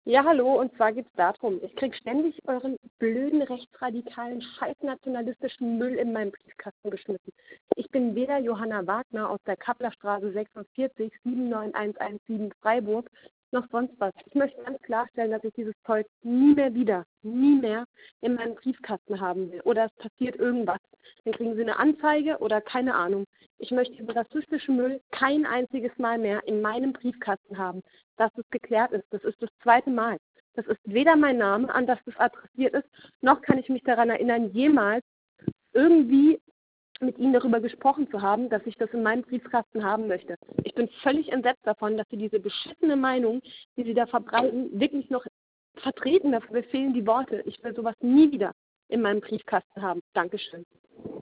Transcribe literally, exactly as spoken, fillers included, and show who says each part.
Speaker 1: Ja, hallo, und zwar geht's darum, ich krieg ständig euren blöden, rechtsradikalen, scheißnationalistischen Müll in meinen Briefkasten geschmissen. Ich bin weder Johanna Wagner aus der Kapplerstraße sechsundvierzig sieben neun eins eins sieben Freiburg, noch sonst was. Ich möchte ganz klarstellen, dass ich dieses Zeug nie mehr wieder, nie mehr in meinem Briefkasten haben will. Oder es passiert irgendwas. Dann kriegen Sie eine Anzeige oder keine Ahnung. Ich möchte über rassistischen Müll kein einziges Mal mehr in meinem Briefkasten haben, dass es geklärt ist. Das ist das zweite Mal. Das ist weder mein Name, an das das adressiert ist, noch kann ich mich daran erinnern, jemals irgendwie mit Ihnen darüber gesprochen zu haben, dass ich das in meinem Briefkasten haben möchte. Ich bin völlig entsetzt davon, dass Sie diese beschissene Meinung, die Sie da verbreiten, wirklich noch vertreten. Dafür fehlen die Worte. Ich will sowas nie wieder in meinem Briefkasten haben. Dankeschön.